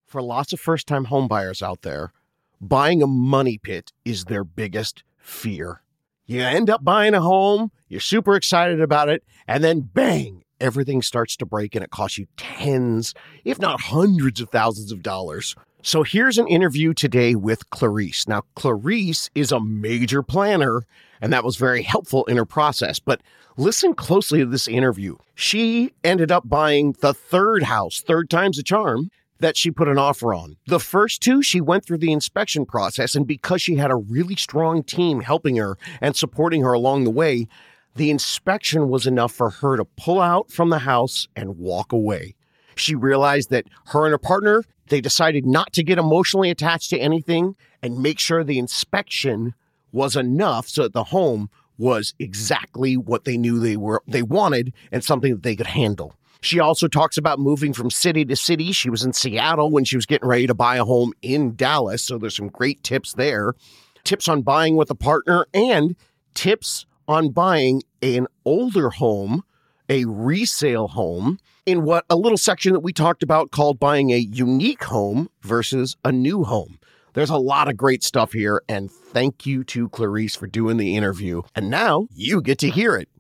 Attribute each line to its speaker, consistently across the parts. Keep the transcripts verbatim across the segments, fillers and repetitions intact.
Speaker 1: For lots of first-time homebuyers out there, buying a money pit is their biggest fear. You end up buying a home, you're super excited about it, and then bang, everything starts to break and it costs you tens, if not hundreds of thousands of dollars. So here's an interview today with Clarice. Now, Clarice is a major planner, and that was very helpful in her process. But listen closely to this interview. She ended up buying the third house, third time's a charm, that she put an offer on. The first two, she went through the inspection process, and because she had a really strong team helping her and supporting her along the way, the inspection was enough for her to pull out from the house and walk away. She realized that her and her partner, they decided not to get emotionally attached to anything and make sure the inspection was enough so that the home was exactly what they knew they were they wanted and something that they could handle. She also talks about moving from city to city. She was in Seattle when she was getting ready to buy a home in Dallas, so there's some great tips there. Tips on buying with a partner and tips on buying an older home, a resale home, in what a little section that we talked about called buying a unique home versus a new home. There's a lot of great stuff here, and thank you to Clarice for doing the interview. And now you get to hear it.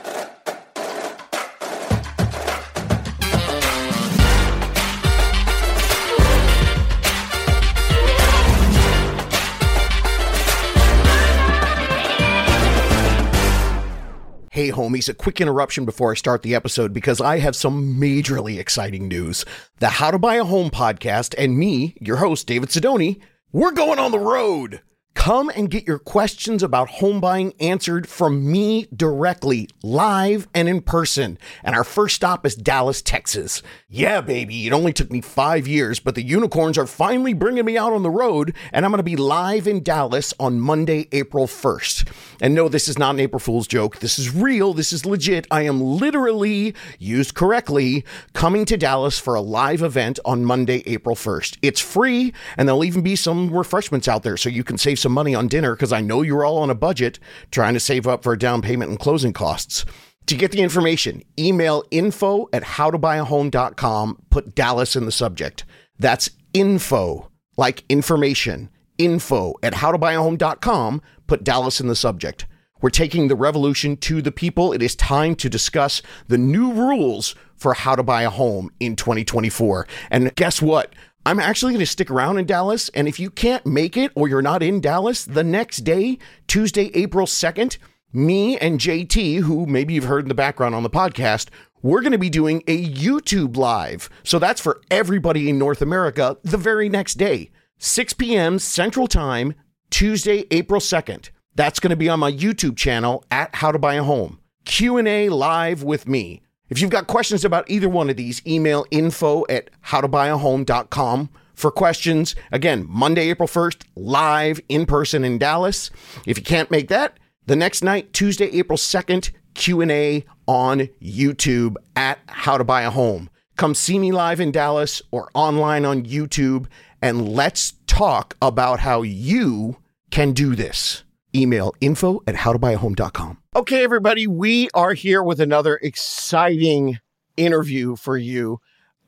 Speaker 1: Hey homies, a quick interruption before I start the episode because I have some majorly exciting news. The How to Buy a Home podcast and me, your host, David Sidoni, we're going on the road. Come and get your questions about home buying answered from me directly, live and in person. And our first stop is Dallas, Texas. Yeah, baby, it only took me five years, but the unicorns are finally bringing me out on the road, and I'm going to be live in Dallas on Monday, April first. And no, this is not an April Fool's joke. This is real. This is legit. I am literally, used correctly, coming to Dallas for a live event on Monday, April first. It's free, and there'll even be some refreshments out there so you can save some money on dinner because I know you're all on a budget trying to save up for a down payment and closing costs. To get the information, email info at how to buy a home dot com, put Dallas in the subject. That's info, like information, info at how to buy a home dot com, put Dallas in the subject. We're taking the revolution to the people. It is time to discuss the new rules for how to buy a home in twenty twenty-four. And guess what? I'm actually going to stick around in Dallas, and if you can't make it or you're not in Dallas, the next day, Tuesday, April second, me and J T, who maybe you've heard in the background on the podcast, we're going to be doing a YouTube Live. So that's for everybody in North America the very next day, six p.m. Central Time, Tuesday, April second. That's going to be on my YouTube channel at How to Buy a Home. Q and A live with me. If you've got questions about either one of these, email info at how to buy a home dot com for questions. Again, Monday, April first, live in person in Dallas. If you can't make that, the next night, Tuesday, April second, Q and A on YouTube at How to Buy a Home. Come see me live in Dallas or online on YouTube, and let's talk about how you can do this. Email info at how to buy a home dot com. Okay, everybody, we are here with another exciting interview for you.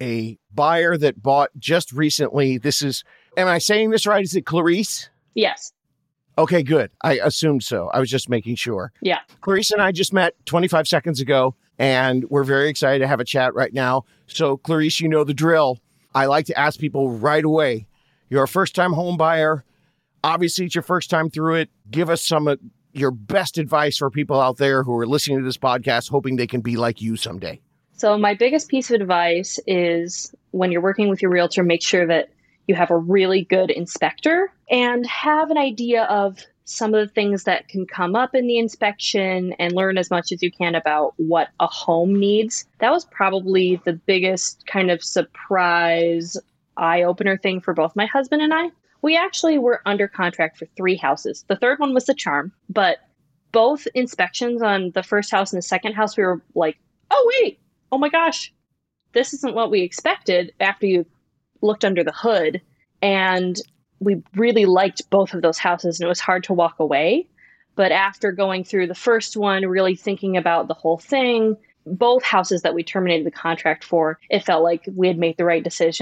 Speaker 1: A buyer that bought just recently. This is, am I saying this right? Is it Clarice?
Speaker 2: Yes.
Speaker 1: Okay, good. I assumed so. I was just making sure.
Speaker 2: Yeah.
Speaker 1: Clarice and I just met twenty-five seconds ago, and we're very excited to have a chat right now. So, Clarice, you know the drill. I like to ask people right away, you're a first-time home buyer. Obviously, it's your first time through it. Give us some of your best advice for people out there who are listening to this podcast, hoping they can be like you someday.
Speaker 2: So my biggest piece of advice is when you're working with your realtor, make sure that you have a really good inspector and have an idea of some of the things that can come up in the inspection and learn as much as you can about what a home needs. That was probably the biggest kind of surprise eye-opener thing for both my husband and I. We actually were under contract for three houses. The third one was the charm, but both inspections on the first house and the second house, we were like, oh, wait, oh my gosh, this isn't what we expected after you looked under the hood. And we really liked both of those houses, and it was hard to walk away. But after going through the first one, really thinking about the whole thing, both houses that we terminated the contract for, it felt like we had made the right decision.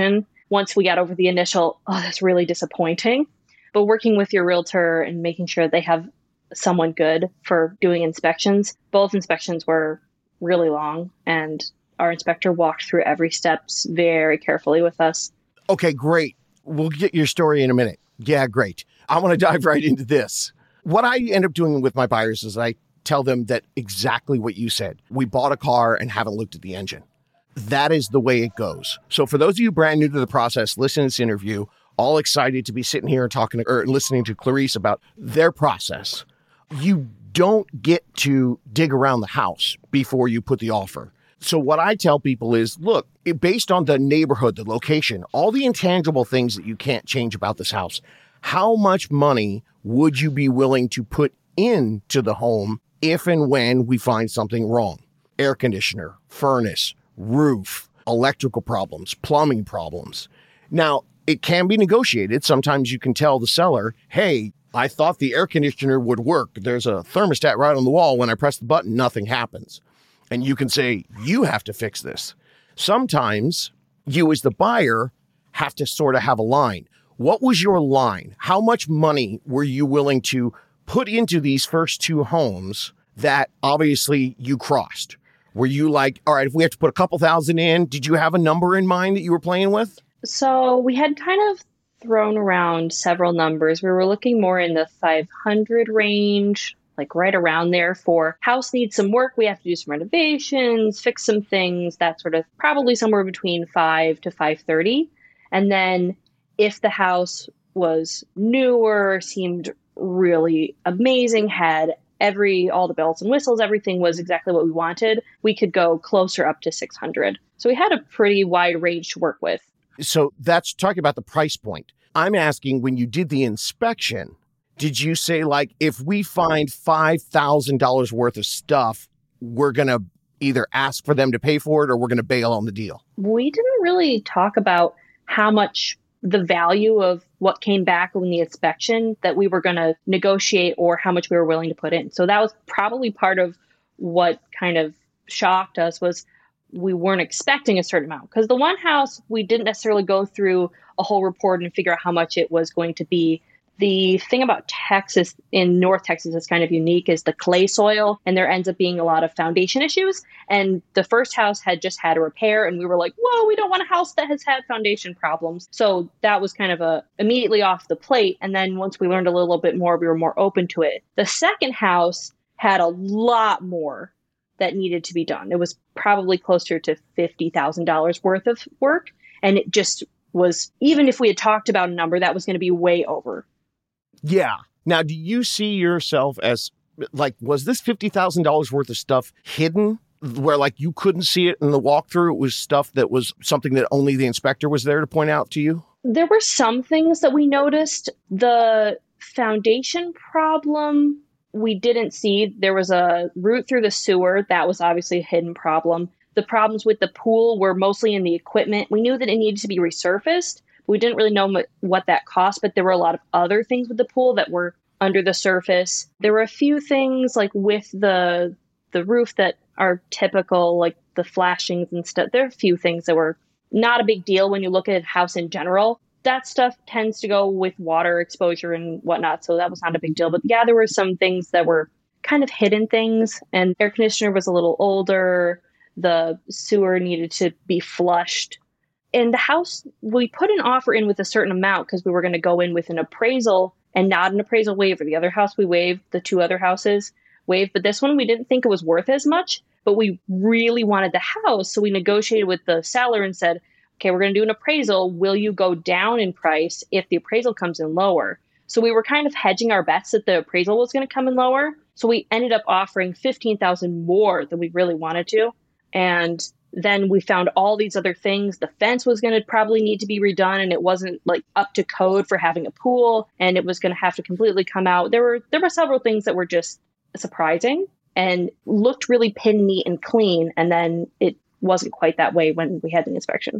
Speaker 2: once we got over the initial, oh, that's really disappointing. But working with your realtor and making sure they have someone good for doing inspections, both inspections were really long, and our inspector walked through every steps very carefully with us.
Speaker 1: Okay, great. We'll get your story in a minute. Yeah, great. I want to dive right into this. What I end up doing with my buyers is I tell them that exactly what you said. We bought a car and haven't looked at the engine. That is the way it goes. So for those of you brand new to the process, listen to this interview, all excited to be sitting here and talking to, or listening to Clarice about their process. You don't get to dig around the house before you put the offer. So what I tell people is, look, it, based on the neighborhood, the location, all the intangible things that you can't change about this house, how much money would you be willing to put into the home if and when we find something wrong? Air conditioner, furnace, roof, electrical problems, plumbing problems. Now, it can be negotiated. Sometimes you can tell the seller, hey, I thought the air conditioner would work. There's a thermostat right on the wall. When I press the button, nothing happens. And you can say, you have to fix this. Sometimes you as the buyer have to sort of have a line. What was your line? How much money were you willing to put into these first two homes that obviously you crossed? Were you like, all right, if we have to put a couple thousand in, did you have a number in mind that you were playing with?
Speaker 2: So we had kind of thrown around several numbers. We were looking more in the five hundred range, like right around there for house needs some work. We have to do some renovations, fix some things, that sort of, probably somewhere between five to five thirty. And then if the house was newer, seemed really amazing, had every, all the bells and whistles, everything was exactly what we wanted, we could go closer up to six hundred. So we had a pretty wide range to work with.
Speaker 1: So that's talking about the price point. I'm asking, when you did the inspection, did you say, like, if we find five thousand dollars worth of stuff, we're going to either ask for them to pay for it or we're going to bail on the deal?
Speaker 2: We didn't really talk about how much the value of what came back in the inspection that we were going to negotiate or how much we were willing to put in. So that was probably part of what kind of shocked us, was we weren't expecting a certain amount. Because the one house, we didn't necessarily go through a whole report and figure out how much it was going to be. The thing about Texas, in North Texas, is kind of unique, is the clay soil, and there ends up being a lot of foundation issues. And the first house had just had a repair, and we were like, whoa, we don't want a house that has had foundation problems. So that was kind of a immediately off the plate. And then once we learned a little bit more, we were more open to it. The second house had a lot more that needed to be done. It was probably closer to fifty thousand dollars worth of work. And it just was, even if we had talked about a number, that was going to be way over.
Speaker 1: Yeah. Now, do you see yourself as, like, was this fifty thousand dollars worth of stuff hidden where, like, you couldn't see it in the walkthrough? It was stuff that was something that only the inspector was there to point out to you?
Speaker 2: There were some things that we noticed. The foundation problem, we didn't see. There was a route through the sewer. That was obviously a hidden problem. The problems with the pool were mostly in the equipment. We knew that it needed to be resurfaced. We didn't really know what that cost, but there were a lot of other things with the pool that were under the surface. There were a few things like with the the roof that are typical, like the flashings and stuff. There are a few things that were not a big deal when you look at a house in general. That stuff tends to go with water exposure and whatnot, so that was not a big deal. But yeah, there were some things that were kind of hidden things, and air conditioner was a little older. The sewer needed to be flushed. In the house, we put an offer in with a certain amount because we were going to go in with an appraisal and not an appraisal waiver. The other house we waived, the two other houses waived, but this one we didn't think it was worth as much, but we really wanted the house. So we negotiated with the seller and said, okay, we're going to do an appraisal. Will you go down in price if the appraisal comes in lower? So we were kind of hedging our bets that the appraisal was going to come in lower. So we ended up offering fifteen thousand dollars more than we really wanted to. And then we found all these other things. The fence was going to probably need to be redone, and it wasn't like up to code for having a pool, and it was going to have to completely come out. There were there were several things that were just surprising and looked really pin neat and clean, and then it wasn't quite that way when we had the inspection.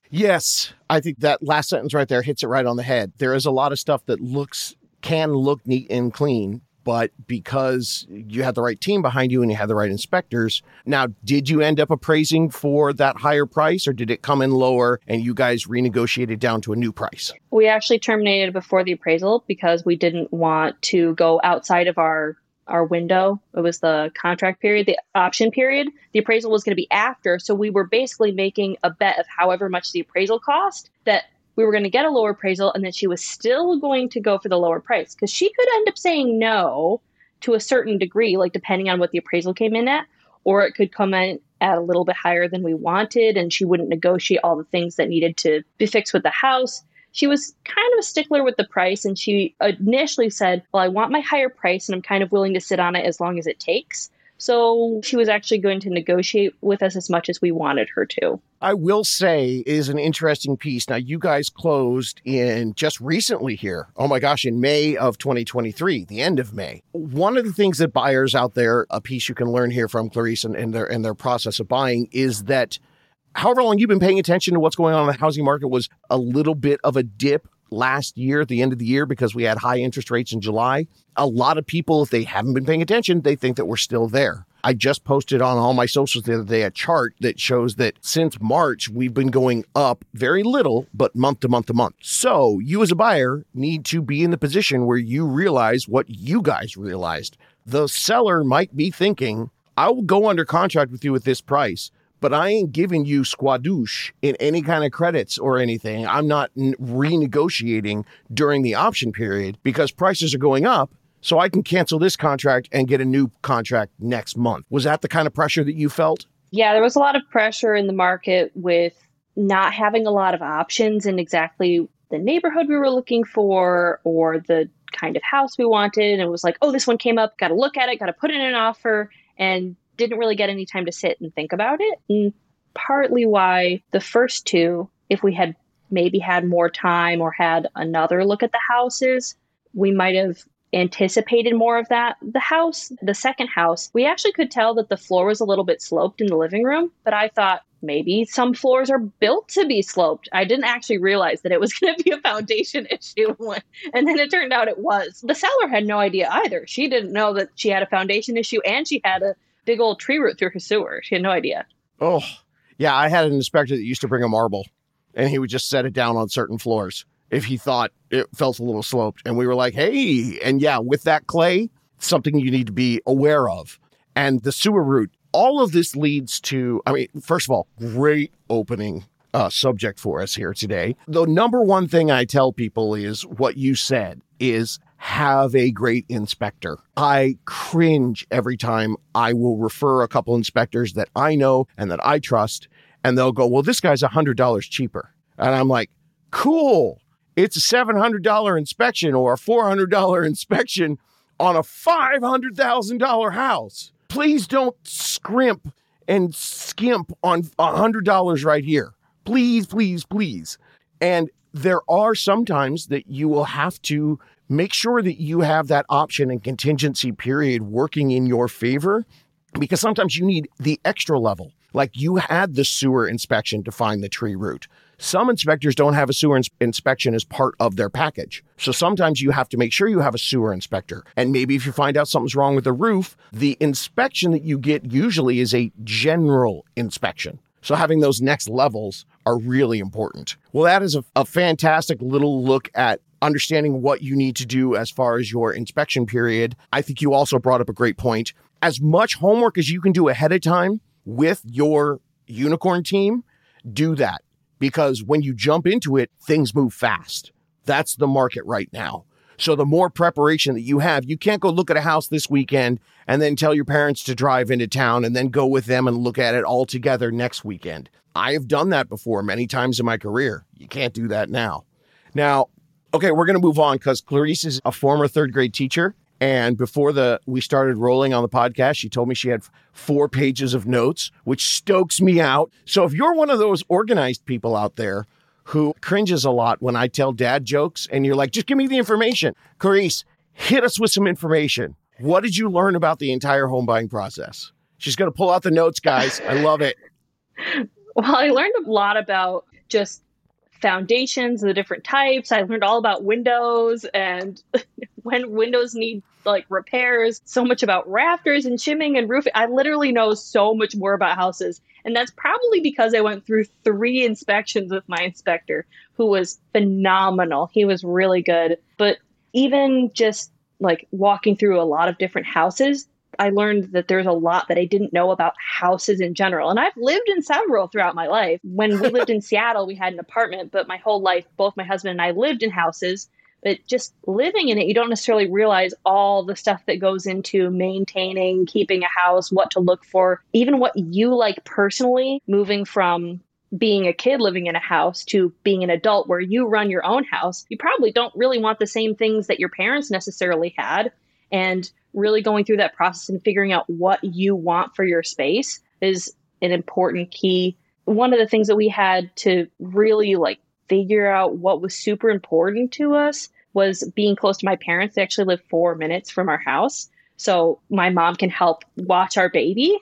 Speaker 1: Yes, I think that last sentence right there hits it right on the head. There is a lot of stuff that looks can look neat and clean, but because you had the right team behind you and you had the right inspectors. Now, did you end up appraising for that higher price, or did it come in lower and you guys renegotiated down to a new price?
Speaker 2: We actually terminated before the appraisal because we didn't want to go outside of our our window. It was the contract period, the option period. The appraisal was going to be after. So we were basically making a bet of however much the appraisal cost, that we were going to get a lower appraisal, and then she was still going to go for the lower price, because she could end up saying no to a certain degree, like depending on what the appraisal came in at, or it could come in at a little bit higher than we wanted, and she wouldn't negotiate all the things that needed to be fixed with the house. She was kind of a stickler with the price, and she initially said, well, I want my higher price and I'm kind of willing to sit on it as long as it takes. So she was actually going to negotiate with us as much as we wanted her to.
Speaker 1: I will say is an interesting piece. Now, you guys closed in just recently here. Oh my gosh, in May of twenty twenty-three, the end of May. One of the things that buyers out there, a piece you can learn here from Clarice and, and their and their process of buying, is that however long you've been paying attention to what's going on in the housing market was a little bit of a dip last year at the end of the year because we had high interest rates in July. A lot of people, if they haven't been paying attention, they think that we're still there. I just posted on all my socials the other day a chart that shows that since March, we've been going up very little, but month to month to month. So you as a buyer need to be in the position where you realize what you guys realized. The seller might be thinking, I will go under contract with you at this price, but I ain't giving you squadouche in any kind of credits or anything. I'm not n- renegotiating during the option period because prices are going up, so I can cancel this contract and get a new contract next month. Was that the kind of pressure that you felt?
Speaker 2: Yeah, there was a lot of pressure in the market with not having a lot of options in exactly the neighborhood we were looking for or the kind of house we wanted. And it was like, oh, this one came up, got to look at it, got to put in an offer, and didn't really get any time to sit and think about it. And partly why the first two, if we had maybe had more time or had another look at the houses, we might have anticipated more of that. The house, the second house, we actually could tell that the floor was a little bit sloped in the living room, but I thought maybe some floors are built to be sloped. I didn't actually realize that it was going to be a foundation issue. And then it turned out it was. The seller had no idea either. She didn't know that she had a foundation issue and she had a big old tree root through her sewer. She had no idea.
Speaker 1: Oh, yeah. I had an inspector that used to bring a marble and he would just set it down on certain floors if he thought it felt a little sloped. And we were like, hey, and yeah, with that clay, something you need to be aware of. And the sewer root, all of this leads to, I mean, first of all, great opening uh, subject for us here today. The number one thing I tell people is what you said is have a great inspector. I cringe every time I will refer a couple inspectors that I know and that I trust, and they'll go, well, this guy's one hundred dollars cheaper. And I'm like, cool. It's a seven hundred dollars inspection or a four hundred dollars inspection on a five hundred thousand dollars house. Please don't scrimp and skimp on one hundred dollars right here. Please, please, please. And there are sometimes that you will have to make sure that you have that option and contingency period working in your favor, because sometimes you need the extra level. Like you had the sewer inspection to find the tree root. Some inspectors don't have a sewer ins- inspection as part of their package. So sometimes you have to make sure you have a sewer inspector. And maybe if you find out something's wrong with the roof, the inspection that you get usually is a general inspection. So having those next levels are really important. Well, that is a, a fantastic little look at understanding what you need to do as far as your inspection period. I think you also brought up a great point. As much homework as you can do ahead of time with your unicorn team, do that. Because when you jump into it, things move fast. That's the market right now. So the more preparation that you have, you can't go look at a house this weekend and then tell your parents to drive into town and then go with them and look at it all together next weekend. I have done that before many times in my career. You can't do that now. Now, okay, we're going to move on because Clarice is a former third grade teacher. And before the we started rolling on the podcast, she told me she had four pages of notes, which stokes me out. So if you're one of those organized people out there who cringes a lot when I tell dad jokes and you're like, just give me the information. Clarice, hit us with some information. What did you learn about the entire home buying process? She's going to pull out the notes, guys. I love it.
Speaker 2: Well, I learned a lot about just foundations, the different types. I learned all about windows and when windows need like repairs, so much about rafters and shimming and roofing. I literally know so much more about houses. And that's probably because I went through three inspections with my inspector, who was phenomenal. He was really good. But even just like walking through a lot of different houses, I learned that there's a lot that I didn't know about houses in general. And I've lived in several throughout my life. When we lived in Seattle, we had an apartment, but my whole life, both my husband and I lived in houses. But just living in it, you don't necessarily realize all the stuff that goes into maintaining, keeping a house, what to look for, even what you like personally, moving from being a kid living in a house to being an adult where you run your own house. You probably don't really want the same things that your parents necessarily had. And really going through that process and figuring out what you want for your space is an important key. One of the things that we had to really like figure out what was super important to us was being close to my parents. They actually live four minutes from our house. So my mom can help watch our baby.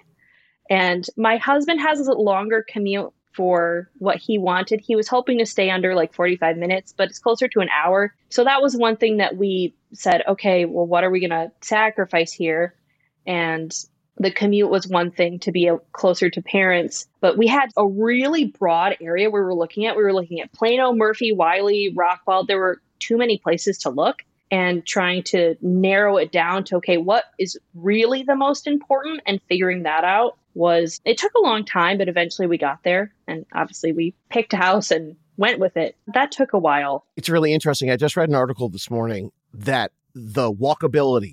Speaker 2: And my husband has a longer commute for what he wanted. He was hoping to stay under like forty-five minutes, but it's closer to an hour. So that was one thing that we said, okay, well, what are we going to sacrifice here? And the commute was one thing to be closer to parents, but we had a really broad area we were looking at. We were looking at Plano, Murphy, Wiley, Rockwall. There were too many places to look, and trying to narrow it down to, okay, what is really the most important, and figuring that out was, it took a long time, but eventually we got there. And obviously we picked a house and went with it. That took a while.
Speaker 1: It's really interesting. I just read an article this morning that the walkability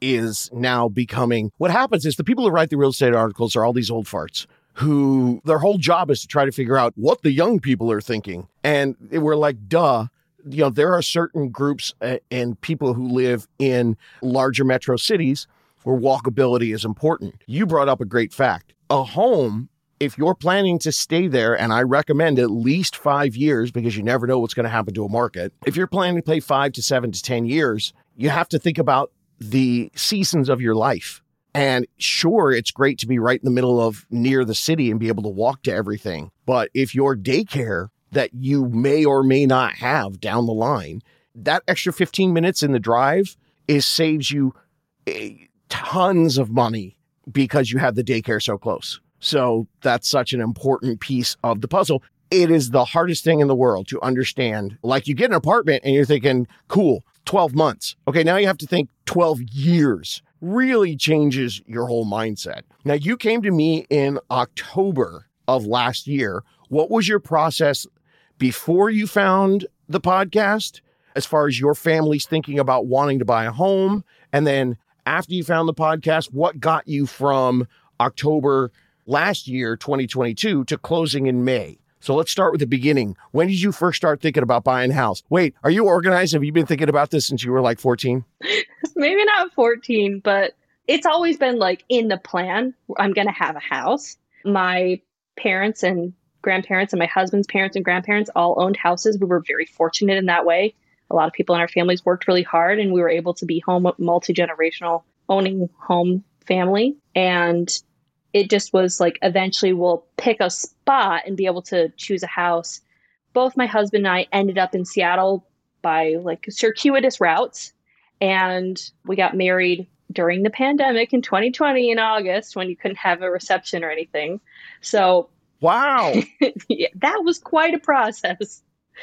Speaker 1: is now becoming, what happens is the people who write the real estate articles are all these old farts who their whole job is to try to figure out what the young people are thinking. And we're like, duh. You know, there are certain groups and people who live in larger metro cities where walkability is important. You brought up a great fact. A home, if you're planning to stay there, and I recommend at least five years because you never know what's going to happen to a market. If you're planning to play five to seven to ten years, you have to think about the seasons of your life. And sure, it's great to be right in the middle of near the city and be able to walk to everything. But if your daycare that you may or may not have down the line, that extra fifteen minutes in the drive is saves you a, tons of money because you have the daycare so close. So that's such an important piece of the puzzle. It is the hardest thing in the world to understand. Like, you get an apartment and you're thinking, cool, twelve months. Okay, now you have to think twelve years. Really changes your whole mindset. Now, you came to me in October of last year. What was your process before you found the podcast, as far as your family's thinking about wanting to buy a home? And then after you found the podcast, what got you from October last year, twenty twenty-two, to closing in May? So let's start with the beginning. When did you first start thinking about buying a house? Wait, are you organized? Have you been thinking about this since you were like fourteen?
Speaker 2: Maybe not fourteen, but it's always been like in the plan. I'm going to have a house. My parents and grandparents and my husband's parents and grandparents all owned houses. We were very fortunate in that way. A lot of people in our families worked really hard, and we were able to be home, multi-generational, owning home family. And it just was like, eventually we'll pick a spot and be able to choose a house. Both my husband and I ended up in Seattle by like circuitous routes. And we got married during the pandemic in twenty twenty in August, when you couldn't have a reception or anything. So
Speaker 1: wow,
Speaker 2: yeah, that was quite a process.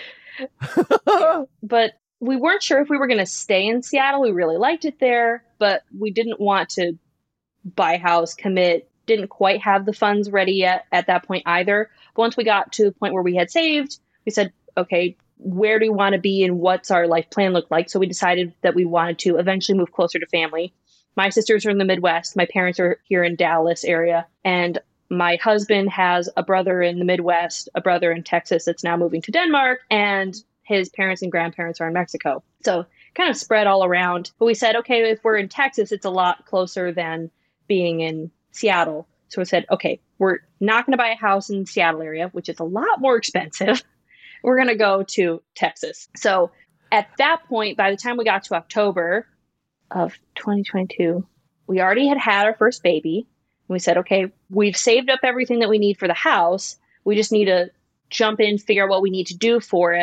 Speaker 2: But we weren't sure if we were going to stay in Seattle. We really liked it there, but we didn't want to buy a house, commit, didn't quite have the funds ready yet at that point either. But once we got to the point where we had saved, we said, okay, where do we want to be and what's our life plan look like? So we decided that we wanted to eventually move closer to family. My sisters are in the Midwest. My parents are here in Dallas area. And my husband has a brother in the Midwest, a brother in Texas that's now moving to Denmark, and his parents and grandparents are in Mexico. So kind of spread all around. But we said, okay, if we're in Texas, it's a lot closer than being in Seattle. So we said, okay, we're not going to buy a house in the Seattle area, which is a lot more expensive. We're going to go to Texas. So at that point, by the time we got to October of twenty twenty-two, we already had had our first baby. We said, okay, we've saved up everything that we need for the house. We just need to jump in, figure out what we need to do for it.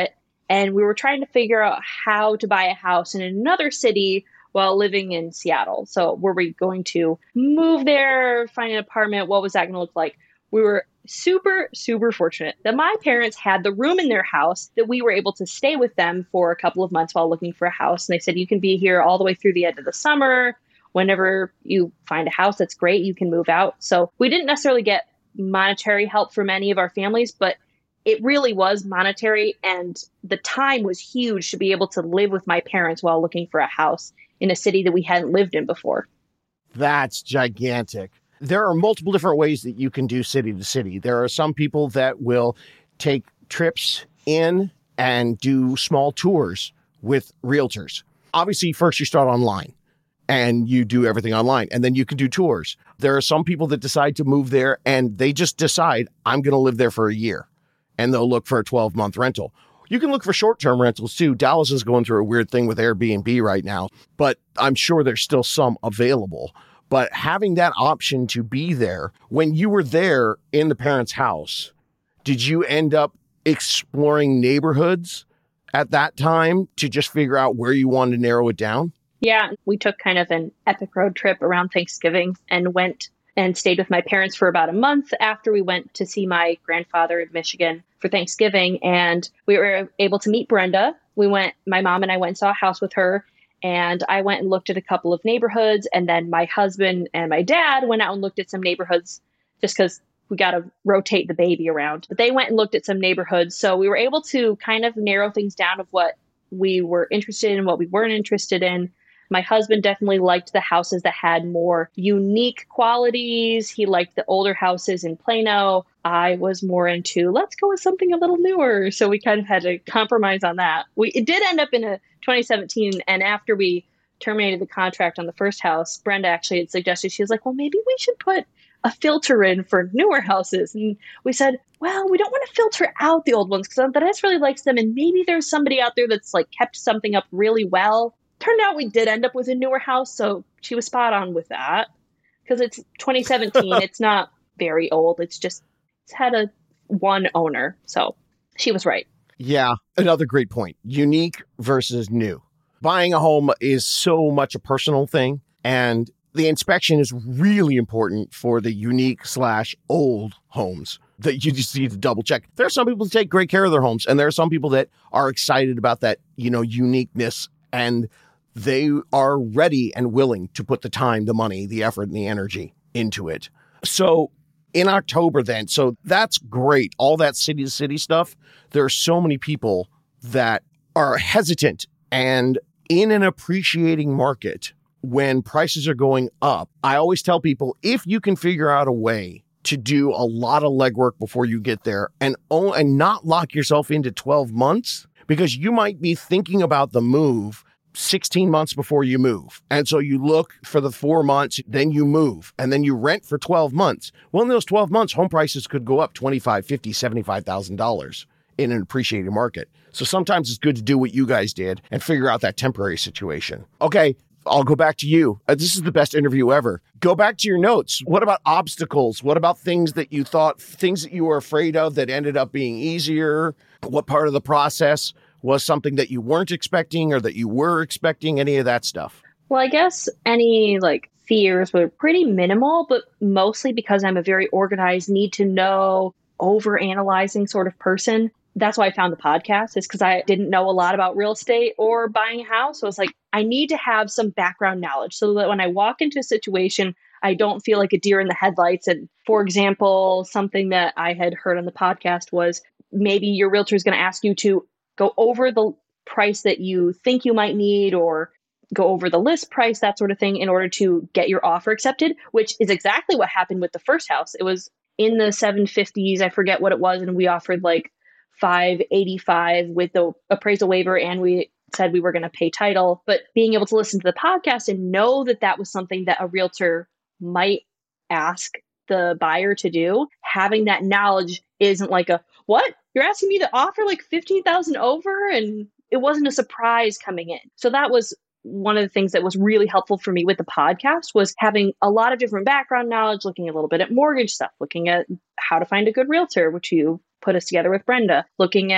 Speaker 2: And we were trying to figure out how to buy a house in another city while living in Seattle. So were we going to move there, find an apartment? What was that going to look like? We were super, super fortunate that my parents had the room in their house that we were able to stay with them for a couple of months while looking for a house. And they said, you can be here all the way through the end of the summer. Whenever you find a house that's great, you can move out. So we didn't necessarily get monetary help from any of our families, but it really was monetary. And the time was huge to be able to live with my parents while looking for a house in a city that we hadn't lived in before.
Speaker 1: That's gigantic. There are multiple different ways that you can do city to city. There are some people that will take trips in and do small tours with realtors. Obviously, first you start online and you do everything online, and then you can do tours. There are some people that decide to move there and they just decide, I'm going to live there for a year, and they'll look for a twelve-month rental. You can look for short-term rentals too. Dallas is going through a weird thing with Airbnb right now, but I'm sure there's still some available. But having that option to be there, when you were there in the parents' house, did you end up exploring neighborhoods at that time to just figure out where you wanted to narrow it down?
Speaker 2: Yeah, we took kind of an epic road trip around Thanksgiving and went and stayed with my parents for about a month after we went to see my grandfather in Michigan for Thanksgiving. And we were able to meet Brenda. We went, my mom and I went and saw a house with her. And I went and looked at a couple of neighborhoods. And then my husband and my dad went out and looked at some neighborhoods just because we got to rotate the baby around. But they went and looked at some neighborhoods. So we were able to kind of narrow things down of what we were interested in, what we weren't interested in. My husband definitely liked the houses that had more unique qualities. He liked the older houses in Plano. I was more into, let's go with something a little newer. So we kind of had to compromise on that. We It did end up in a twenty seventeen. And after we terminated the contract on the first house, Brenda actually had suggested, she was like, well, maybe we should put a filter in for newer houses. And we said, well, we don't want to filter out the old ones because Andres really likes them. And maybe there's somebody out there that's like kept something up really well. Turned out we did end up with a newer house, so she was spot on with that. Because it's twenty seventeen, it's not very old. It's just, it's had a one owner, so she was right.
Speaker 1: Yeah, another great point. Unique versus new. Buying a home is so much a personal thing, and the inspection is really important for the unique slash old homes that you just need to double check. There are some people who take great care of their homes, and there are some people that are excited about that, you know, uniqueness, and they are ready and willing to put the time, the money, the effort, and the energy into it. So in October then, so that's great. All that city to city stuff. There are so many people that are hesitant, and in an appreciating market, when prices are going up, I always tell people, if you can figure out a way to do a lot of legwork before you get there and, oh, and not lock yourself into twelve months, because you might be thinking about the move sixteen months before you move. And so you look for the four months, then you move, and then you rent for twelve months. Well, in those twelve months, home prices could go up twenty-five thousand dollars, fifty thousand dollars, seventy-five thousand dollars in an appreciating market. So sometimes it's good to do what you guys did and figure out that temporary situation. Okay, I'll go back to you. Uh, this is the best interview ever. Go back to your notes. What about obstacles? What about things that you thought, things that you were afraid of that ended up being easier? What part of the process was something that you weren't expecting or that you were expecting, any of that stuff?
Speaker 2: Well, I guess any like fears were pretty minimal, but mostly because I'm a very organized, need to know, over-analyzing sort of person. That's why I found the podcast, is because I didn't know a lot about real estate or buying a house. So I was like, I need to have some background knowledge so that when I walk into a situation, I don't feel like a deer in the headlights. And for example, something that I had heard on the podcast was maybe your realtor is going to ask you to go over the price that you think you might need or go over the list price, that sort of thing, in order to get your offer accepted, which is exactly what happened with the first house. It was in the seven fifties. I forget what it was. And we offered like five eighty-five with the appraisal waiver. And we said we were going to pay title, but being able to listen to the podcast and know that that was something that a realtor might ask the buyer to do, having that knowledge isn't like a, what? You're asking me to offer like fifteen thousand over? And it wasn't a surprise coming in. So that was one of the things that was really helpful for me with the podcast, was having a lot of different background knowledge, looking a little bit at mortgage stuff, looking at how to find a good realtor, which you put us together with Brenda, looking at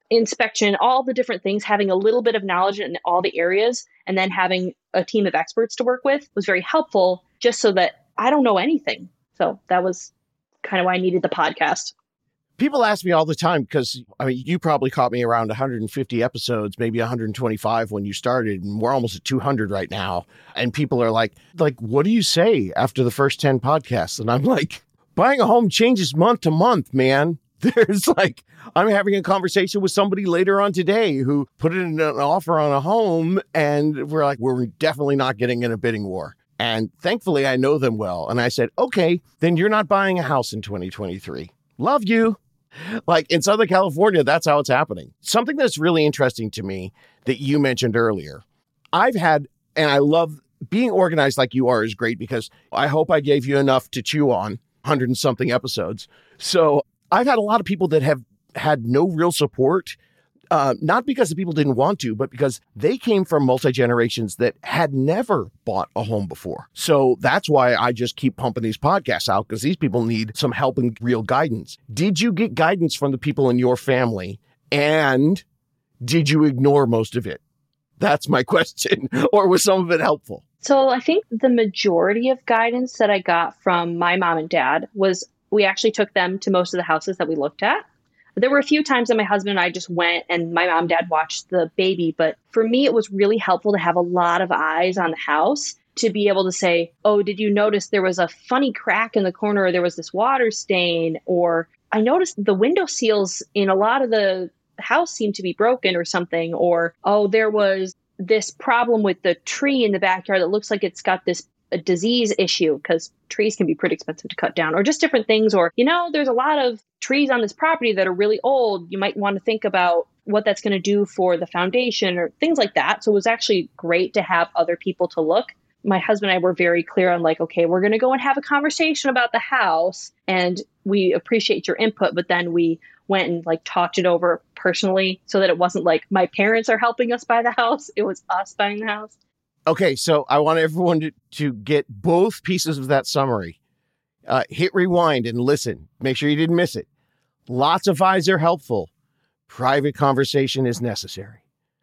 Speaker 2: inspection, all the different things, having a little bit of knowledge in all the areas, and then having a team of experts to work with was very helpful, just so that I don't know anything. So that was kind of why I needed the podcast.
Speaker 1: People ask me all the time, because I mean, you probably caught me around one hundred fifty episodes, maybe one hundred twenty-five when you started, and we're almost at two hundred right now. And people are like, like, what do you say after the first ten podcasts? And I'm like, buying a home changes month to month, man. There's like, I'm having a conversation with somebody later on today who put in an offer on a home, and we're like, we're definitely not getting in a bidding war. And thankfully, I know them well. And I said, okay, then you're not buying a house in twenty twenty-three. Love you. Like in Southern California, that's how it's happening. Something that's really interesting to me that you mentioned earlier, I've had, and I love being organized like you are is great, because I hope I gave you enough to chew on, one hundred and something episodes. So I've had a lot of people that have had no real support, uh, not because the people didn't want to, but because they came from multi-generations that had never bought a home before. So that's why I just keep pumping these podcasts out, because these people need some help and real guidance. Did you get guidance from the people in your family, and did you ignore most of it? That's my question. Or was some of it helpful?
Speaker 2: So I think the majority of guidance that I got from my mom and dad was we actually took them to most of the houses that we looked at. There were a few times that my husband and I just went and my mom and dad watched the baby. But for me, it was really helpful to have a lot of eyes on the house to be able to say, oh, did you notice there was a funny crack in the corner, or there was this water stain? Or I noticed the window seals in a lot of the house seemed to be broken or something. Or, oh, there was this problem with the tree in the backyard that looks like it's got this a disease issue, because trees can be pretty expensive to cut down, or just different things. Or, you know, there's a lot of trees on this property that are really old. You might want to think about what that's going to do for the foundation or things like that. So it was actually great to have other people to look. My husband and I were very clear on like, okay, we're going to go and have a conversation about the house, and we appreciate your input. But then we went and like talked it over personally, so that it wasn't like my parents are helping us buy the house. It was us buying the house.
Speaker 1: Okay, so I want everyone to, to get both pieces of that summary. Uh, hit rewind and listen. Make sure you didn't miss it. Lots of eyes are helpful. Private conversation is necessary.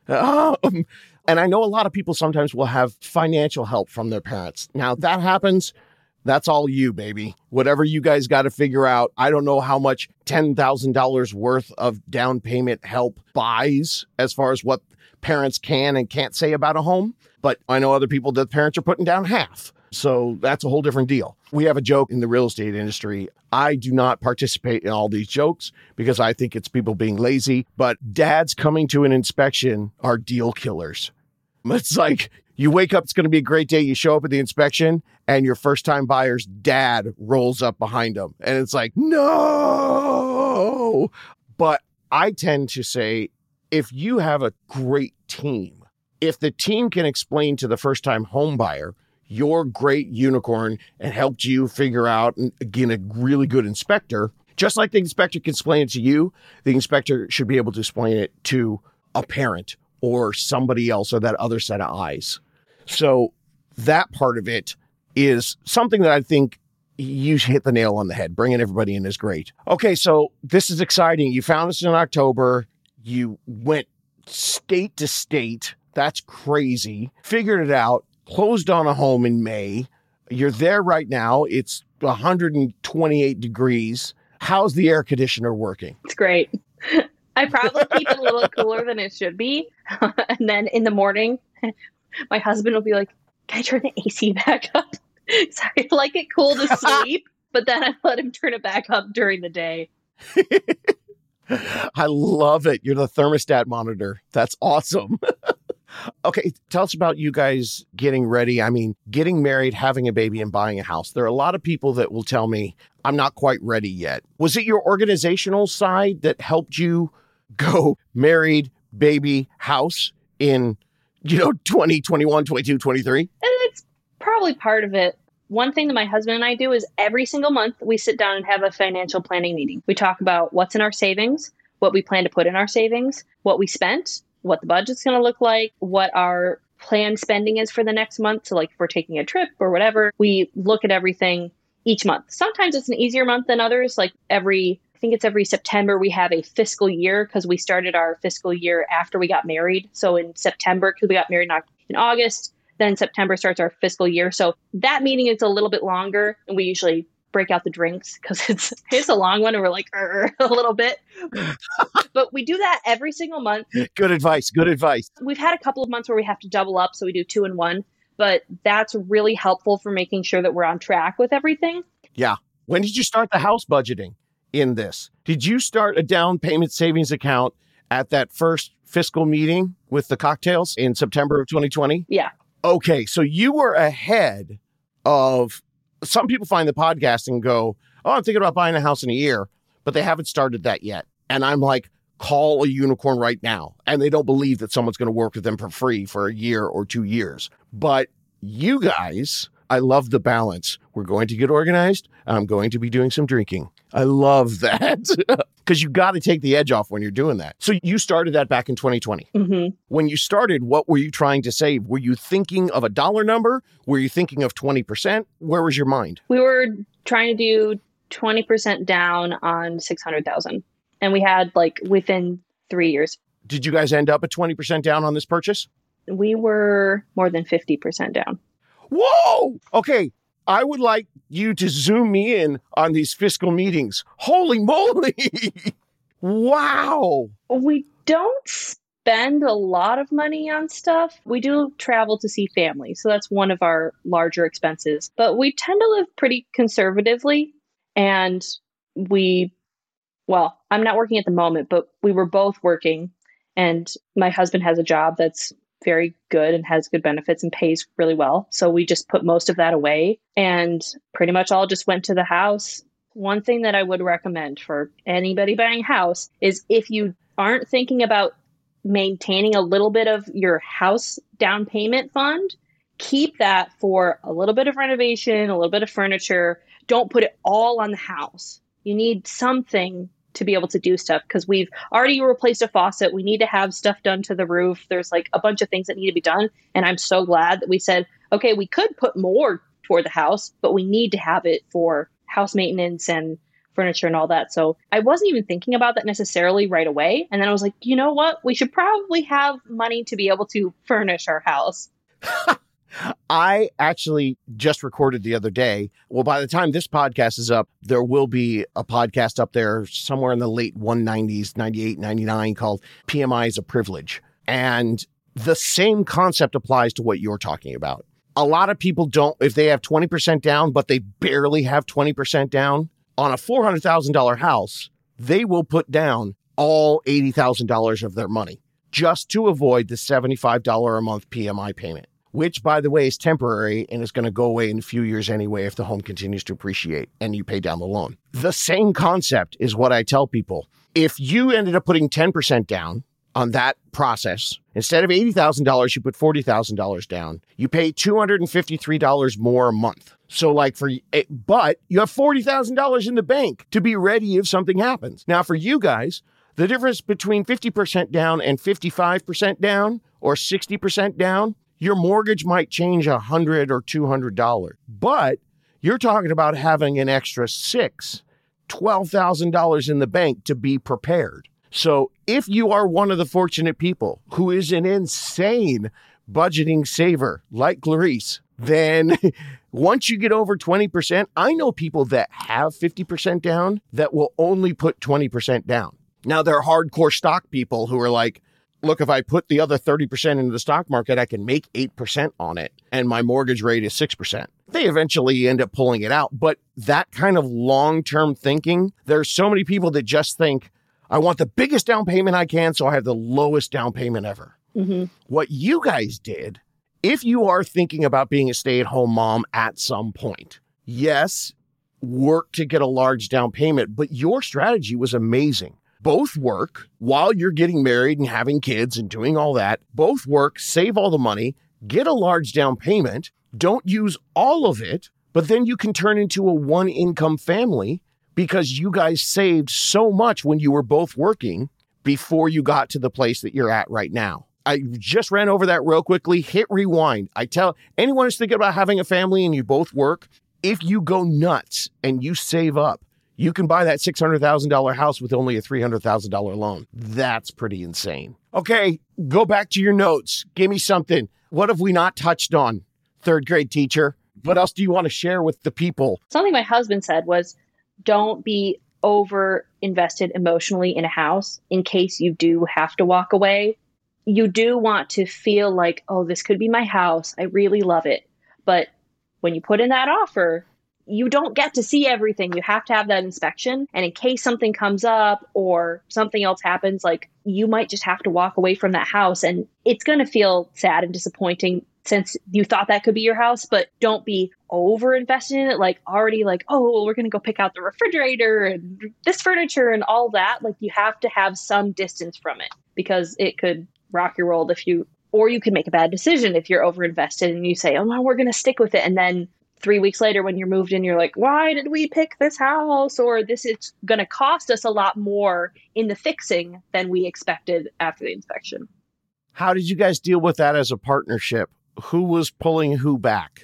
Speaker 1: Um, and I know a lot of people sometimes will have financial help from their parents. Now, that happens. That's all you, baby. Whatever you guys got to figure out. I don't know how much ten thousand dollars worth of down payment help buys as far as what parents can and can't say about a home. But I know other people that parents are putting down half. So that's a whole different deal. We have a joke in the real estate industry. I do not participate in all these jokes because I think it's people being lazy. But dads coming to an inspection are deal killers. It's like you wake up, it's going to be a great day. You show up at the inspection and your first time buyer's dad rolls up behind them. And it's like, no. But I tend to say, if you have a great team, if the team can explain to the first time home buyer, your great unicorn, and helped you figure out, and again, a really good inspector, just like the inspector can explain it to you, the inspector should be able to explain it to a parent or somebody else, or that other set of eyes. So that part of it is something that I think you hit the nail on the head. Bringing everybody in is great. Okay, so this is exciting. You found us in October. You went state to state. That's crazy. Figured it out. Closed on a home in May. You're there right now. It's one hundred twenty-eight degrees. How's the air conditioner working?
Speaker 2: It's great. I probably keep it a little cooler than it should be. And then in the morning, my husband will be like, can I turn the A C back up? So I like it cool to sleep, but then I let him turn it back up during the day.
Speaker 1: I love it. You're the thermostat monitor. That's awesome. Okay, tell us about you guys getting ready. I mean, getting married, having a baby, and buying a house. There are a lot of people that will tell me, I'm not quite ready yet. Was it your organizational side that helped you go married, baby, house in, you know, twenty, twenty-one, twenty-two, twenty-three?
Speaker 2: It's probably part of it. One thing that my husband and I do is every single month we sit down and have a financial planning meeting. We talk about what's in our savings, what we plan to put in our savings, what we spent, what the budget's going to look like, what our planned spending is for the next month. So like if we're taking a trip or whatever, we look at everything each month. Sometimes it's an easier month than others. Like every think it's every September, we have a fiscal year because we started our fiscal year after we got married. So in September, because we got married in August, then September starts our fiscal year. So that meeting is a little bit longer, and we usually break out the drinks because it's it's a long one and we're like a little bit. But we do that every single month.
Speaker 1: Good advice. Good advice.
Speaker 2: We've had a couple of months where we have to double up. So we do two and one. But that's really helpful for making sure that we're on track with everything.
Speaker 1: Yeah. When did you start the house budgeting in this? Did you start a down payment savings account at that first fiscal meeting with the cocktails in September of twenty twenty?
Speaker 2: Yeah.
Speaker 1: Okay. So you were ahead of, some people find the podcast and go, oh, I'm thinking about buying a house in a year, but they haven't started that yet. And I'm like, call a unicorn right now. And they don't believe that someone's going to work with them for free for a year or two years. But you guys, I love the balance. We're going to get organized. I'm going to be doing some drinking. I love that because you got to take the edge off when you're doing that. So you started that back in twenty twenty.
Speaker 2: Mm-hmm.
Speaker 1: When you started, what were you trying to save? Were you thinking of a dollar number? Were you thinking of twenty percent? Where was your mind?
Speaker 2: We were trying to do twenty percent down on six hundred thousand. And we had like within three years.
Speaker 1: Did you guys end up at twenty percent down on this purchase?
Speaker 2: We were more than fifty percent down.
Speaker 1: Whoa! Okay. I would like you to zoom me in on these fiscal meetings. Holy moly! Wow!
Speaker 2: We don't spend a lot of money on stuff. We do travel to see family, so that's one of our larger expenses. But we tend to live pretty conservatively, and we, well, I'm not working at the moment, but we were both working, and my husband has a job that's very good and has good benefits and pays really well. So we just put most of that away and pretty much all just went to the house. One thing that I would recommend for anybody buying a house is if you aren't thinking about maintaining a little bit of your house down payment fund, keep that for a little bit of renovation, a little bit of furniture. Don't put it all on the house. You need something to be able to do stuff because we've already replaced a faucet. We need to have stuff done to the roof. There's like a bunch of things that need to be done. And I'm so glad that we said, okay, we could put more toward the house, but we need to have it for house maintenance and furniture and all that. So I wasn't even thinking about that necessarily right away. And then I was like, you know what? We should probably have money to be able to furnish our house.
Speaker 1: I actually just recorded the other day. Well, by the time this podcast is up, there will be a podcast up there somewhere in the late one nineties, ninety-eight, ninety-nine called P M I is a Privilege. And the same concept applies to what you're talking about. A lot of people don't, if they have twenty percent down, but they barely have twenty percent down on a four hundred thousand dollars house, they will put down all eighty thousand dollars of their money just to avoid the seventy-five dollars a month P M I payment, which, by the way, is temporary and is going to go away in a few years anyway if the home continues to appreciate and you pay down the loan. The same concept is what I tell people. If you ended up putting ten percent down on that process, instead of eighty thousand dollars, you put forty thousand dollars down, you pay two hundred fifty-three dollars more a month. So like for, but you have forty thousand dollars in the bank to be ready if something happens. Now for you guys, the difference between fifty percent down and fifty-five percent down or sixty percent down, your mortgage might change one hundred dollars or two hundred dollars, but you're talking about having an extra six, twelve thousand dollars in the bank to be prepared. So if you are one of the fortunate people who is an insane budgeting saver like Clarice, then once you get over twenty percent, I know people that have fifty percent down that will only put twenty percent down. Now, there are hardcore stock people who are like, look, if I put the other thirty percent into the stock market, I can make eight percent on it. And my mortgage rate is six percent. They eventually end up pulling it out. But that kind of long-term thinking, there's so many people that just think, I want the biggest down payment I can, so I have the lowest down payment ever.
Speaker 2: Mm-hmm.
Speaker 1: What you guys did, if you are thinking about being a stay-at-home mom at some point, yes, work to get a large down payment, but your strategy was amazing. Both work while you're getting married and having kids and doing all that. Both work, save all the money, get a large down payment, don't use all of it, but then you can turn into a one-income family because you guys saved so much when you were both working before you got to the place that you're at right now. I just ran over that real quickly. Hit rewind. I tell anyone who's thinking about having a family and you both work, if you go nuts and you save up, You can buy that six hundred thousand dollars house with only a three hundred thousand dollars loan. That's pretty insane. Okay, go back to your notes. Give me something. What have we not touched on? Third grade teacher. What else do you want to share with the people?
Speaker 2: Something my husband said was, don't be over invested emotionally in a house in case you do have to walk away. You do want to feel like, oh, this could be my house. I really love it. But when you put in that offer, you don't get to see everything. You have to have that inspection. And in case something comes up or something else happens, like you might just have to walk away from that house. And it's going to feel sad and disappointing since you thought that could be your house, but don't be over invested in it. Like already like, oh, well, we're going to go pick out the refrigerator and this furniture and all that. Like you have to have some distance from it because it could rock your world if you, or you could make a bad decision if you're over invested and you say, oh no, we're going to stick with it. And then three weeks later when you're moved in, you're like, why did we pick this house? Or this is going to cost us a lot more in the fixing than we expected after the inspection.
Speaker 1: How did you guys deal with that as a partnership? Who was pulling who back?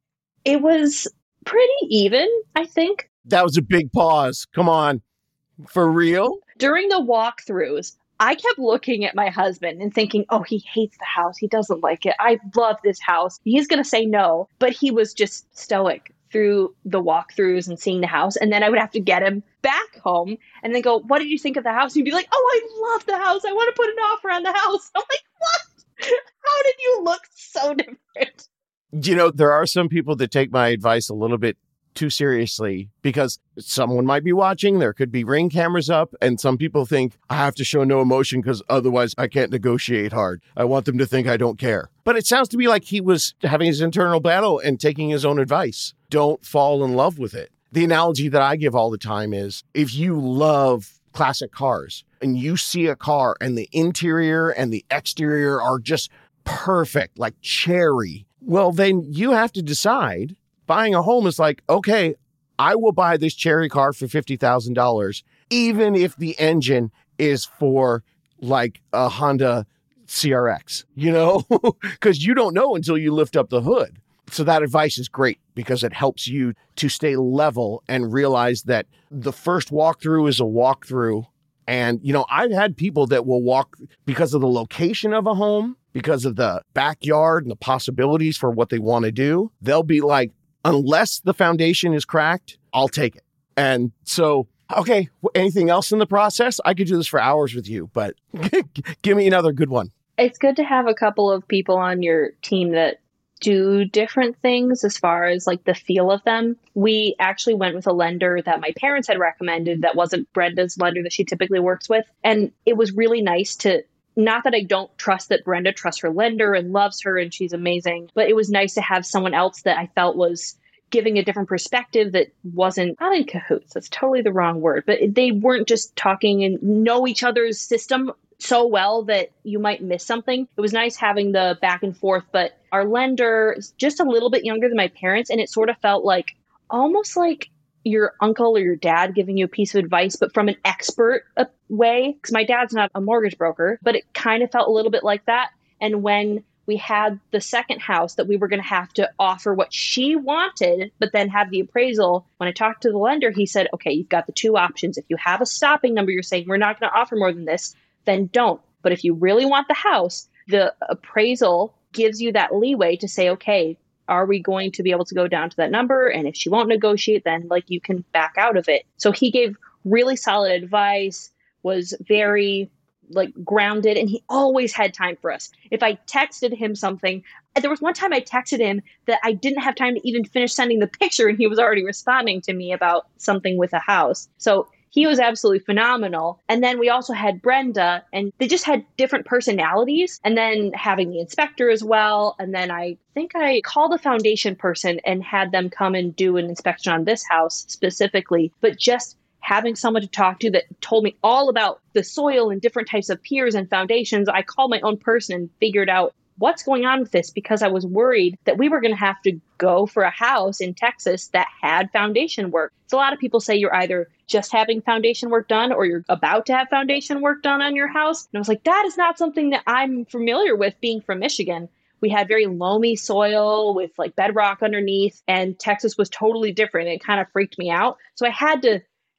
Speaker 2: It was pretty even, I think.
Speaker 1: That was a big pause. Come on. For real?
Speaker 2: During the walkthroughs, I kept looking at my husband and thinking, oh, he hates the house. He doesn't like it. I love this house. He's going to say no. But he was just stoic through the walkthroughs and seeing the house. And then I would have to get him back home and then go, what did you think of the house? And he'd be like, oh, I love the house. I want to put an offer on the house. I'm like, what? How did you look so different?
Speaker 1: You know, there are some people that take my advice a little bit too seriously because someone might be watching. There could be Ring cameras up. And some people think I have to show no emotion because otherwise I can't negotiate hard. I want them to think I don't care. But it sounds to me like he was having his internal battle and taking his own advice. Don't fall in love with it. The analogy that I give all the time is if you love classic cars and you see a car and the interior and the exterior are just perfect, like cherry, well, then you have to decide. Buying a home is like, okay, I will buy this cherry car for fifty thousand dollars, even if the engine is for like a Honda C R X, you know, because you don't know until you lift up the hood. So that advice is great because it helps you to stay level and realize that the first walkthrough is a walkthrough. And, you know, I've had people that will walk because of the location of a home, because of the backyard and the possibilities for what they want to do. They'll be like, unless the foundation is cracked, I'll take it. And so, okay, anything else in the process? I could do this for hours with you, but give me another good one.
Speaker 2: It's good to have a couple of people on your team that do different things as far as like the feel of them. We actually went with a lender that my parents had recommended that wasn't Brenda's lender that she typically works with. And it was really nice to, not that I don't trust that Brenda trusts her lender and loves her and she's amazing, but it was nice to have someone else that I felt was giving a different perspective that wasn't, not in cahoots, that's totally the wrong word, but they weren't just talking and know each other's system so well that you might miss something. It was nice having the back and forth, but our lender is just a little bit younger than my parents. And it sort of felt like almost like your uncle or your dad giving you a piece of advice, but from an expert way. Because my dad's not a mortgage broker, but it kind of felt a little bit like that. And when we had the second house that we were going to have to offer what she wanted, but then have the appraisal, when I talked to the lender, he said, okay, you've got the two options. If you have a stopping number, you're saying we're not going to offer more than this, then don't. But if you really want the house, the appraisal gives you that leeway to say, okay, are we going to be able to go down to that number? And if she won't negotiate, then like you can back out of it. So he gave really solid advice, was very like grounded, and he always had time for us. If I texted him something, there was one time I texted him that I didn't have time to even finish sending the picture, and he was already responding to me about something with a house. So he was absolutely phenomenal. And then we also had Brenda, and they just had different personalities. And then having the inspector as well. And then I think I called a foundation person and had them come and do an inspection on this house specifically. But just having someone to talk to that told me all about the soil and different types of piers and foundations. I called my own person and figured out what's going on with this, because I was worried that we were going to have to go for a house in Texas that had foundation work. So a lot of people say you're either just having foundation work done or you're about to have foundation work done on your house. And I was like, that is not something that I'm familiar with being from Michigan. We had very loamy soil with like bedrock underneath, and Texas was totally different. It kind of freaked me out. So I had to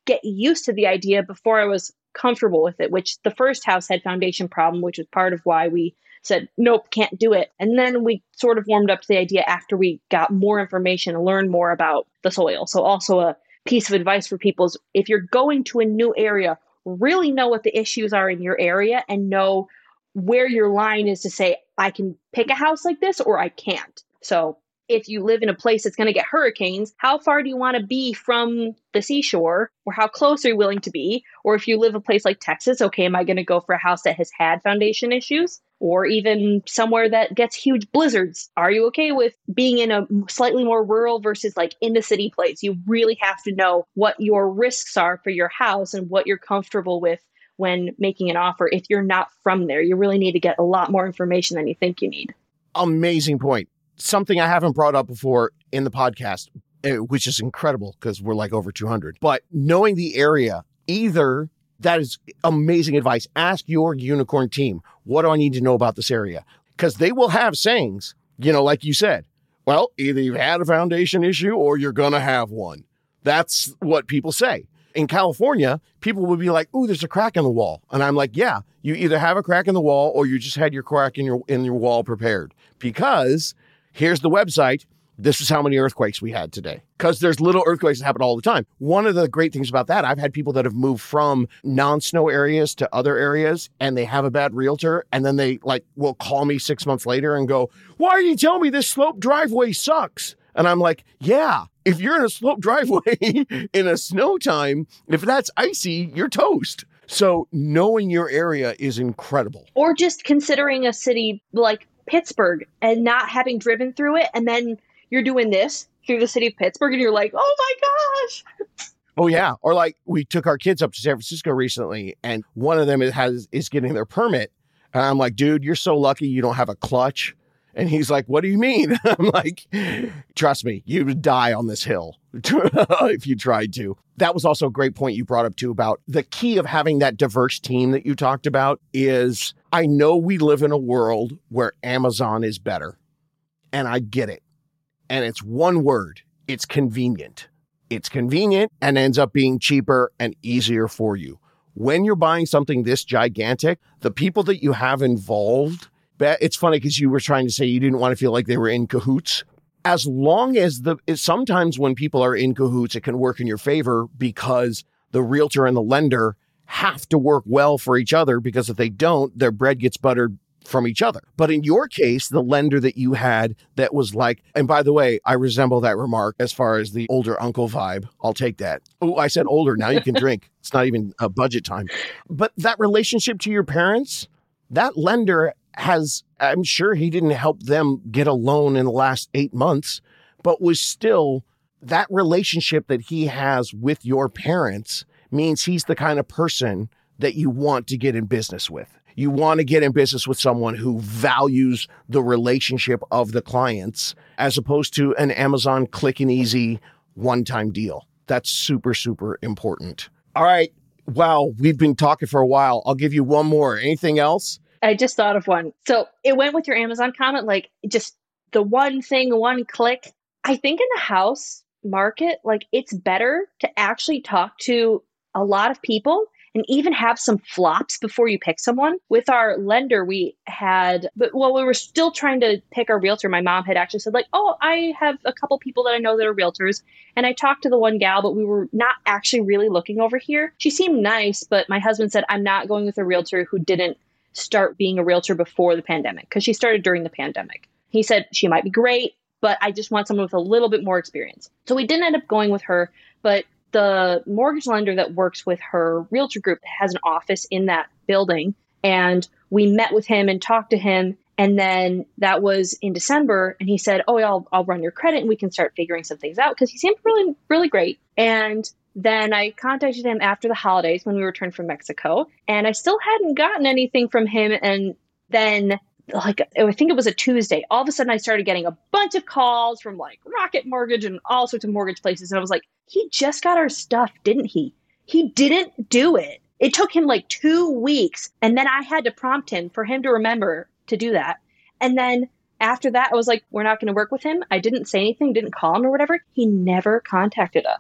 Speaker 2: get used to the idea before I was comfortable with it, which the first house had foundation problem, which was part of why we said, nope, can't do it. And then we sort of warmed up to the idea after we got more information and learned more about the soil. So also a piece of advice for people is if you're going to a new area, really know what the issues are in your area and know where your line is to say, I can pick a house like this or I can't. So if you live in a place that's going to get hurricanes, how far do you want to be from the seashore, or how close are you willing to be? Or if you live a place like Texas, okay, am I going to go for a house that has had foundation issues? Or even somewhere that gets huge blizzards? Are you okay with being in a slightly more rural versus like in the city place? You really have to know what your risks are for your house and what you're comfortable with when making an offer. If you're not from there, you really need to get a lot more information than you think you need.
Speaker 1: Amazing point. Something I haven't brought up before in the podcast, which is incredible because we're like over two hundred. But knowing the area, either that is amazing advice. Ask your unicorn team, what do I need to know about this area? Because they will have sayings, you know, like you said, well, either you've had a foundation issue or you're going to have one. That's what people say. In California, people would be like, ooh, there's a crack in the wall. And I'm like, yeah, you either have a crack in the wall or you just had your crack in your in your wall prepared. Because here's the website. This is how many earthquakes we had today. Because there's little earthquakes that happen all the time. One of the great things about that, I've had people that have moved from non-snow areas to other areas and they have a bad realtor. And then they like will call me six months later and go, why are you telling me this sloped driveway sucks? And I'm like, yeah, if you're in a sloped driveway in a snow time, if that's icy, you're toast. So knowing your area is incredible.
Speaker 2: Or just considering a city like Pittsburgh and not having driven through it. And then you're doing this through the city of Pittsburgh and you're like, oh my gosh.
Speaker 1: Oh, yeah. Or like we took our kids up to San Francisco recently and one of them has is getting their permit. And I'm like, dude, you're so lucky you don't have a clutch. And he's like, what do you mean? I'm like, trust me, you would die on this hill if you tried to. That was also a great point you brought up too about the key of having that diverse team that you talked about is I know we live in a world where Amazon is better and I get it. And it's one word. It's convenient. It's convenient and ends up being cheaper and easier for you. When you're buying something this gigantic, the people that you have involved, it's funny because you were trying to say you didn't want to feel like they were in cahoots. As long as the, sometimes when people are in cahoots, it can work in your favor because the realtor and the lender have to work well for each other because if they don't, their bread gets buttered from each other. But in your case, the lender that you had that was like, and by the way, I resemble that remark as far as the older uncle vibe. I'll take that. Oh, I said older. Now you can drink. It's not even a budget time. But that relationship to your parents, that lender has, I'm sure he didn't help them get a loan in the last eight months, but was still that relationship that he has with your parents means he's the kind of person that you want to get in business with. You want to get in business with someone who values the relationship of the clients as opposed to an Amazon click and easy one-time deal. That's super, super important. All right. Wow. We've been talking for a while. I'll give you one more. Anything else?
Speaker 2: I just thought of one. So it went with your Amazon comment, like just the one thing, one click. I think in the house market, like it's better to actually talk to a lot of people and even have some flops before you pick someone. With our lender, we had, but while we were still trying to pick our realtor, my mom had actually said like, oh, I have a couple people that I know that are realtors. And I talked to the one gal, but we were not actually really looking over here. She seemed nice, but my husband said, I'm not going with a realtor who didn't start being a realtor before the pandemic because she started during the pandemic. He said she might be great, but I just want someone with a little bit more experience. So we didn't end up going with her, but the mortgage lender that works with her realtor group has an office in that building. And we met with him and talked to him. And then that was in December. And he said, oh, I'll, I'll run your credit and we can start figuring some things out because he seemed really, really great. And then I contacted him after the holidays when we returned from Mexico, and I still hadn't gotten anything from him. And then, like, I think it was a Tuesday, all of a sudden I started getting a bunch of calls from like Rocket Mortgage and all sorts of mortgage places. And I was like, he just got our stuff, didn't he? He didn't do it. It took him like two weeks. And then I had to prompt him for him to remember to do that. And then after that, I was like, we're not going to work with him. I didn't say anything, didn't call him or whatever. He never contacted us.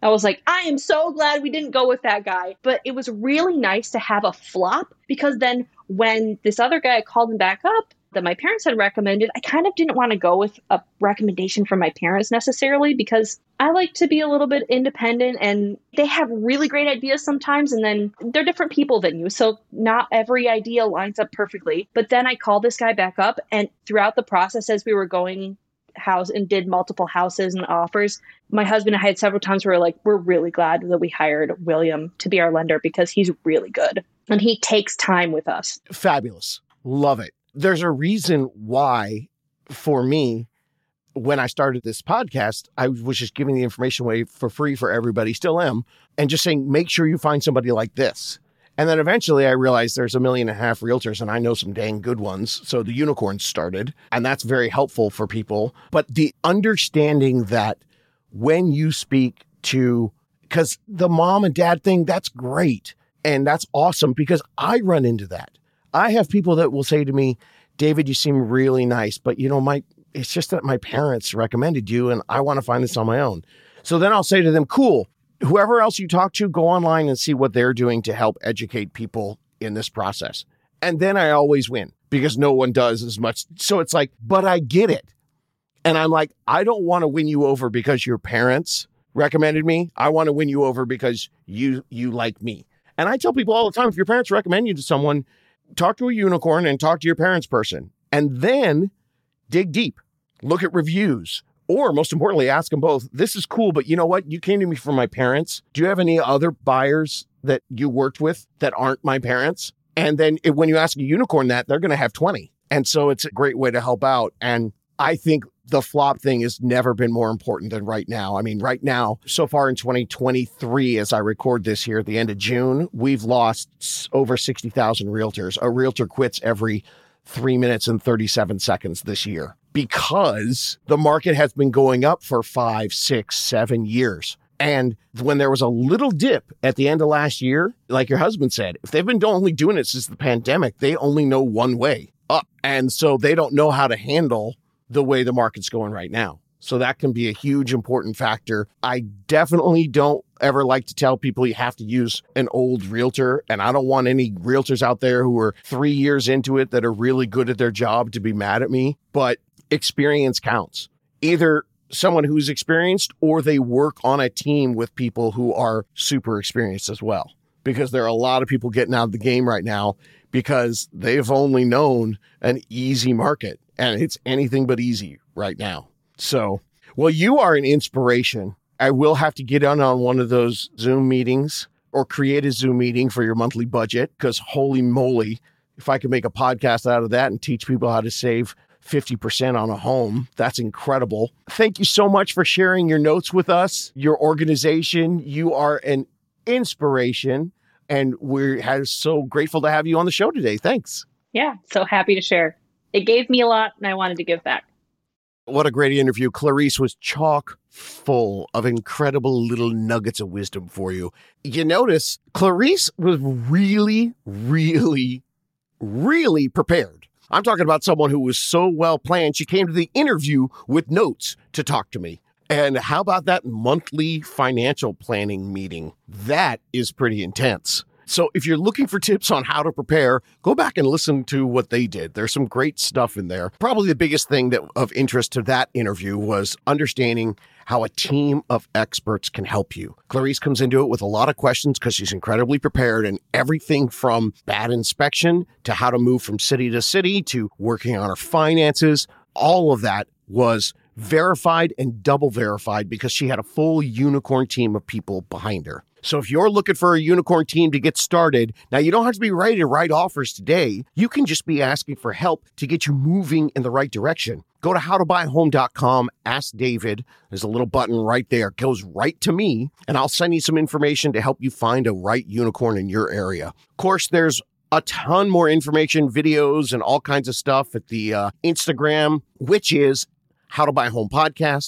Speaker 2: I was like, I am so glad we didn't go with that guy. But it was really nice to have a flop, because then when this other guy, I called him back up that my parents had recommended, I kind of didn't want to go with a recommendation from my parents necessarily, because I like to be a little bit independent, and they have really great ideas sometimes, and then they're different people than you. So not every idea lines up perfectly. But then I called this guy back up, and throughout the process, as we were going house and did multiple houses and offers, my husband and I had several times where we were like, we're really glad that we hired William to be our lender, because he's really good and he takes time with us.
Speaker 1: Fabulous. Love it. There's a reason why, for me, when I started this podcast, I was just giving the information away for free for everybody, still am, and just saying, make sure you find somebody like this. And then eventually I realized there's a million and a half realtors, and I know some dang good ones. So the unicorns started, and that's very helpful for people. But the understanding that when you speak to, because the mom and dad thing, that's great. And that's awesome, because I run into that. I have people that will say to me, David, you seem really nice, but you know, my, it's just that my parents recommended you and I want to find this on my own. So then I'll say to them, cool, whoever else you talk to, go online and see what they're doing to help educate people in this process. And then I always win, because no one does as much. So it's like, but I get it. And I'm like, I don't want to win you over because your parents recommended me. I want to win you over because you, you like me. And I tell people all the time, if your parents recommend you to someone, talk to a unicorn and talk to your parents' person, and then dig deep, look at reviews, or most importantly, ask them both. This is cool, but you know what? You came to me from my parents. Do you have any other buyers that you worked with that aren't my parents? And then it, when you ask a unicorn that, they're going to have twenty. And so it's a great way to help out. And I think the flop thing has never been more important than right now. I mean, right now, so far in twenty twenty-three, as I record this here at the end of June, we've lost over sixty thousand realtors. A realtor quits every three minutes and thirty-seven seconds this year, because the market has been going up for five, six, seven years. And when there was a little dip at the end of last year, like your husband said, if they've been only doing it since the pandemic, they only know one way up. And so they don't know how to handle the way the market's going right now. So that can be a huge important factor. I definitely don't ever like to tell people you have to use an old realtor. And I don't want any realtors out there who are three years into it that are really good at their job to be mad at me. But experience counts. Either someone who's experienced, or they work on a team with people who are super experienced as well. Because there are a lot of people getting out of the game right now because they've only known an easy market. And it's anything but easy right now. So, well, you are an inspiration. I will have to get on on one of those Zoom meetings, or create a Zoom meeting for your monthly budget, because holy moly, if I could make a podcast out of that and teach people how to save fifty percent on a home, that's incredible. Thank you so much for sharing your notes with us, your organization. You are an inspiration, and we're so grateful to have you on the show today. Thanks.
Speaker 2: Yeah, so happy to share. It gave me a lot, and I wanted to give back.
Speaker 1: What a great interview. Clarice was chock full of incredible little nuggets of wisdom for you. You notice Clarice was really, really, really prepared. I'm talking about someone who was so well planned. She came to the interview with notes to talk to me. And how about that monthly financial planning meeting? That is pretty intense. So if you're looking for tips on how to prepare, go back and listen to what they did. There's some great stuff in there. Probably the biggest thing that of interest to that interview was understanding how a team of experts can help you. Clarice comes into it with a lot of questions because she's incredibly prepared, and everything from bad inspection to how to move from city to city to working on her finances. All of that was verified and double verified because she had a full unicorn team of people behind her. So if you're looking for a unicorn team to get started, now you don't have to be ready to write offers today. You can just be asking for help to get you moving in the right direction. Go to how to buy a home dot com, ask David. There's a little button right there. It goes right to me, and I'll send you some information to help you find a right unicorn in your area. Of course, there's a ton more information, videos, and all kinds of stuff at the uh, Instagram, which is How to Buy a Home Podcast.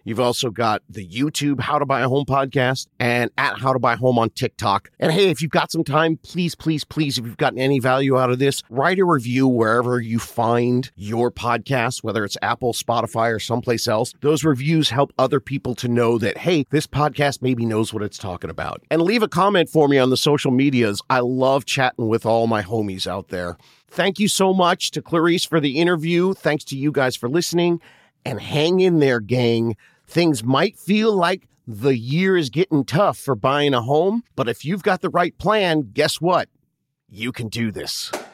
Speaker 1: You've also got the YouTube How to Buy a Home podcast and at How to Buy a Home on TikTok. And hey, if you've got some time, please, please, please, if you've gotten any value out of this, write a review wherever you find your podcast, whether it's Apple, Spotify, or someplace else. Those reviews help other people to know that, hey, this podcast maybe knows what it's talking about. And leave a comment for me on the social medias. I love chatting with all my homies out there. Thank you so much to Clarice for the interview. Thanks to you guys for listening. And hang in there, gang. Things might feel like the year is getting tough for buying a home, but if you've got the right plan, guess what? You can do this.